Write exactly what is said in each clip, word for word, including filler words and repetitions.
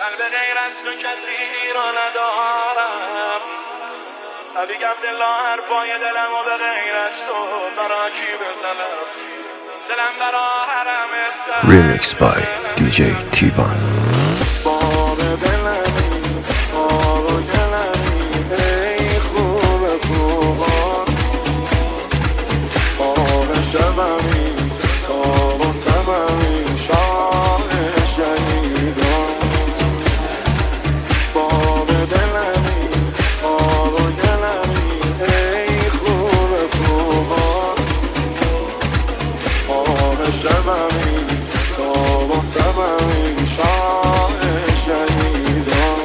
قلب غیر از تو کسی را ندارم، نبیگم دل حرفای دلم و به غیر از تو برا کی بزنم. دلم برا حرمت Remix by دی جی تیوان. باب دلمی باب و گلمی ای خوب خوبان، باب شبمی تاب و تبمی شاه شهیدان. باب دلمی باب و گلمی ای خوب خوبان، باب شبمی تاب و تبمی شاه شهیدان.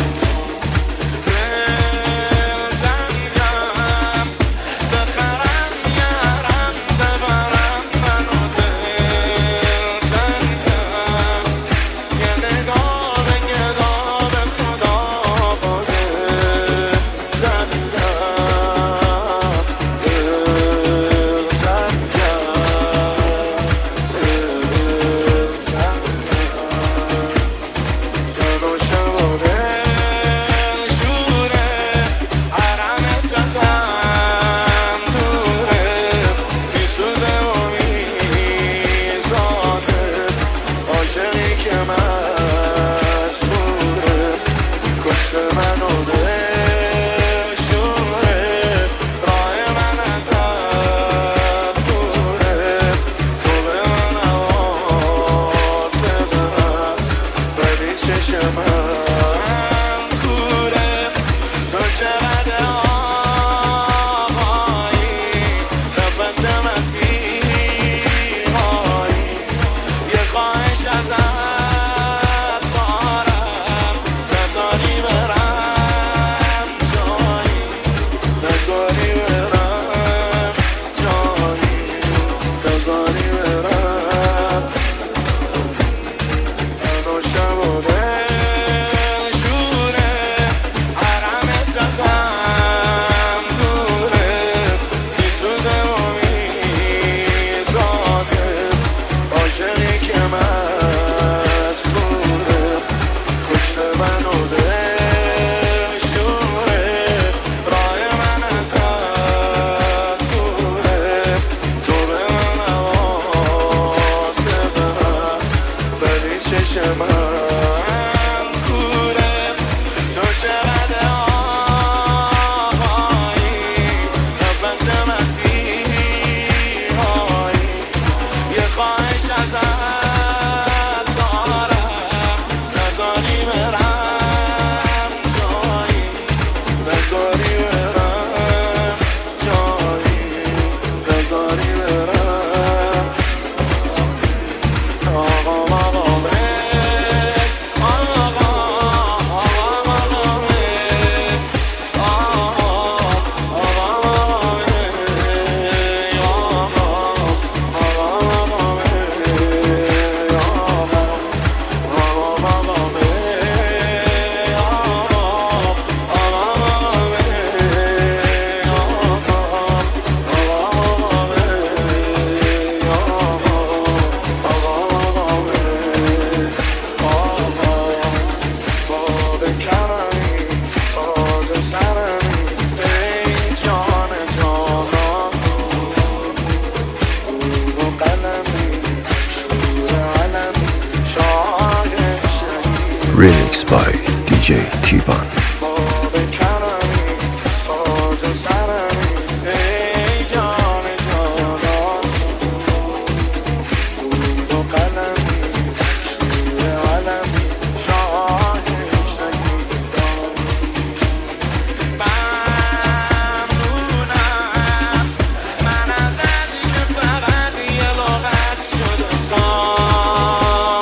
Remix by دی جی تیوان.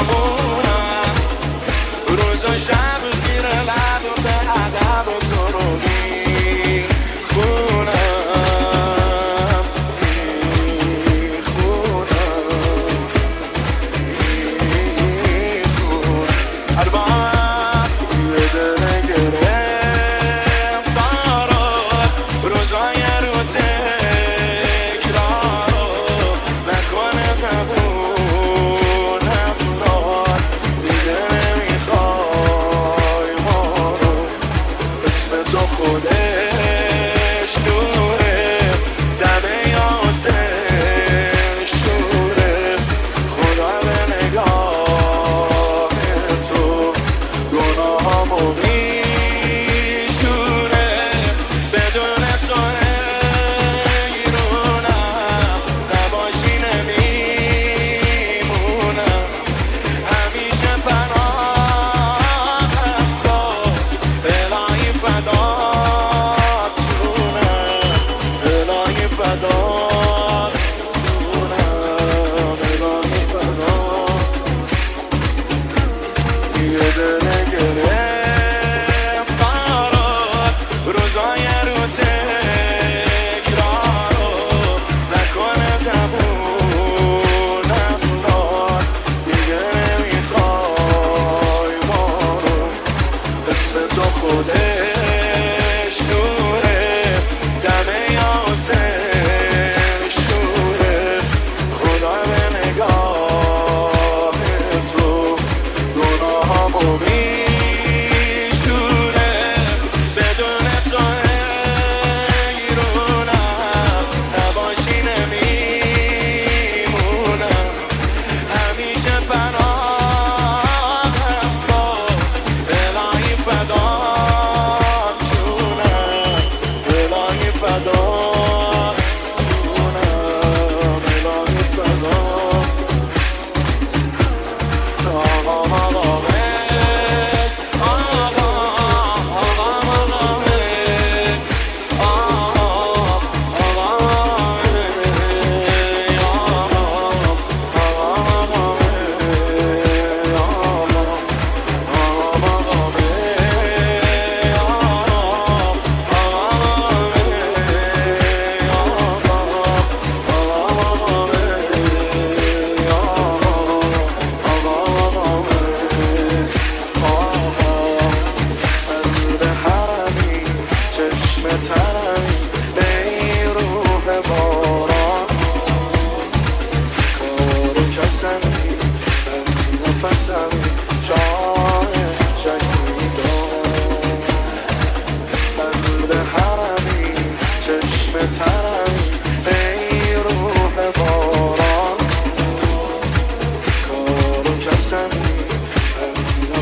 شب زیر لب و به ادب و تو رو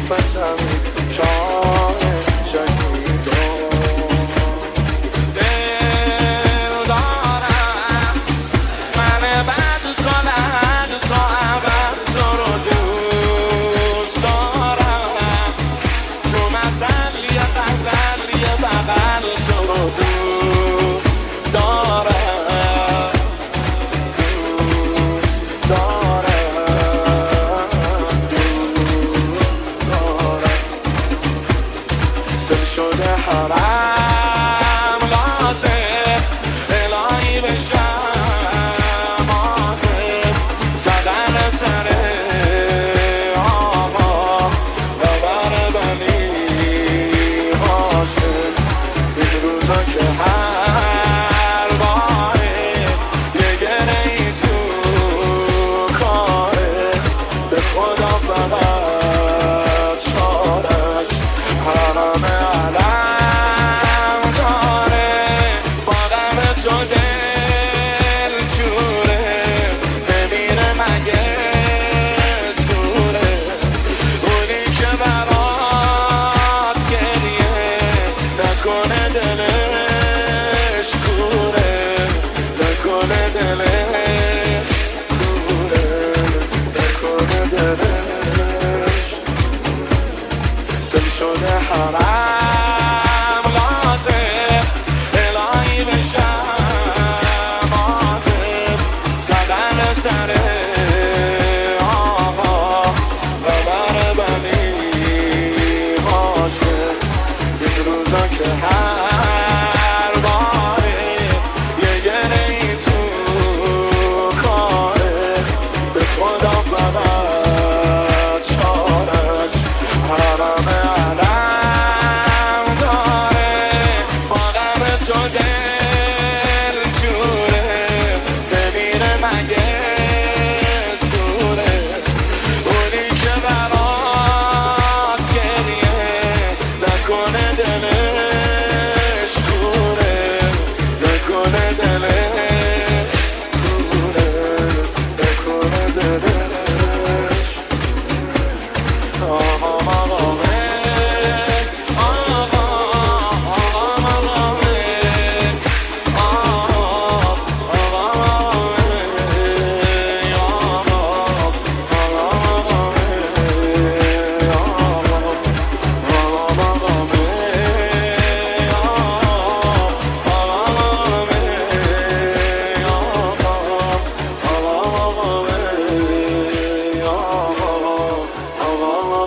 نفسم شاه شهیدان دل دارم من بعد تا لحد تا ابد تو رو دوست دارم تو مسئله غزل یه بغل تو رو دوست دارم دوست دارم دوست دارم دل شده حرم لازم الهی بشم آزم زدن سر آقا و بر بنی هاشم این روزا که هر باره یه گرهی تو کاره به خدا فقط شارش حرم علم داره با غم تو دل جوره نمیره مگه زوره اونی که برات گریه نکنه دلش کوره نکنه دلش کوره نکنه دلش دل شده حرم لازم الهی بشم آزم زدن سر آقا و بر بنی هاشم این روزا که هر باره یه گرهی تو کاره به خدا فقط شارش حرم علم داره با غم تو دل جوره نمیره مگه زوره اونی که برات گریه نکنه دلش کوره نکنه دلش کوره نکنه دلش آقا آقا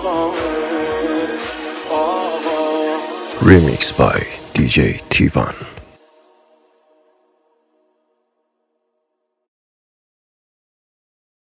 Remixed by D J Tivan.